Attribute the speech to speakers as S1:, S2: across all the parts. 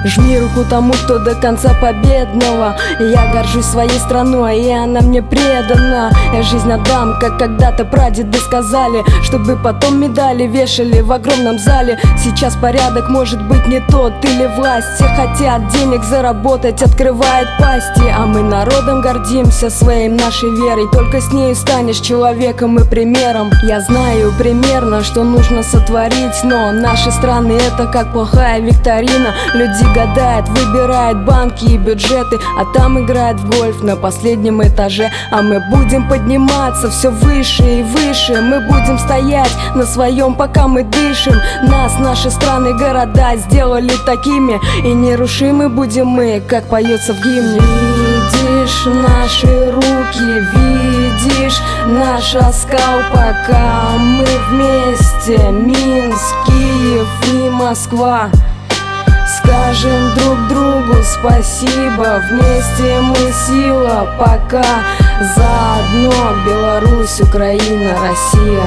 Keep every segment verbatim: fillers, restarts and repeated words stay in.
S1: Жми руку тому, кто до конца победного. Я горжусь своей страной, и она мне предана. Я жизнь отдам, как когда-то прадеды сказали, чтобы потом медали вешали в огромном зале. Сейчас порядок может быть не тот или власть. Все хотят денег заработать, открывает пасти. А мы народом гордимся, своей нашей верой. Только с нею станешь человеком и примером. Я знаю примерно, что нужно сотворить, но наши страны это как плохая викторина. Люди гадают, выбирают банки и бюджеты, а там играют в гольф на последнем этаже. А мы будем подниматься все выше и выше. Мы будем стоять на своем, пока мы дышим. Нас, наши страны, города сделали такими, и нерушимы будем мы, как поется в гимне. Видишь наши руки, видишь наш оскал, пока мы вместе. Минск, Киев и Москва. Скажем друг другу спасибо, вместе мы сила, пока заодно Беларусь, Украина, Россия.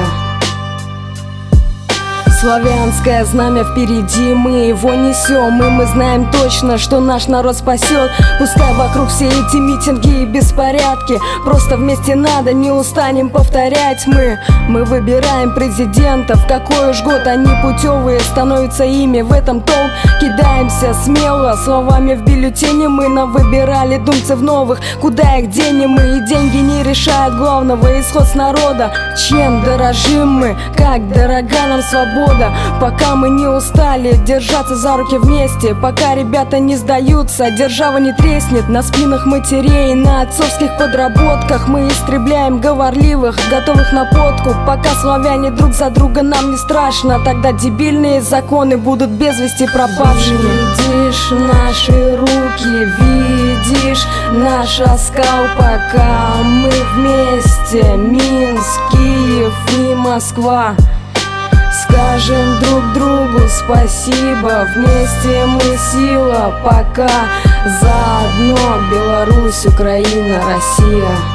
S1: Славянское знамя впереди, мы его несем, и мы знаем точно, что наш народ спасет. Пускай вокруг все эти митинги и беспорядки, просто вместе надо, не устанем повторять. Мы, мы выбираем президентов, какой уж год они путевые становятся ими, в этом толк. Кидаемся смело, словами в бюллетене мы навыбирали думцев новых. Куда их денем мы, и деньги не решают главного, исход с народа. Чем дорожим мы, как дорога нам свобода. Пока мы не устали держаться за руки вместе, пока ребята не сдаются, держава не треснет. На спинах матерей, на отцовских подработках мы истребляем говорливых, готовых на подкуп. Пока славяне друг за друга, нам не страшно, тогда дебильные законы будут без вести пропавшими. Видишь наши руки, видишь наш оскал, пока мы вместе. Минск, Киев и Москва. Скажем друг другу спасибо, вместе мы сила, пока заодно Беларусь, Украина, Россия.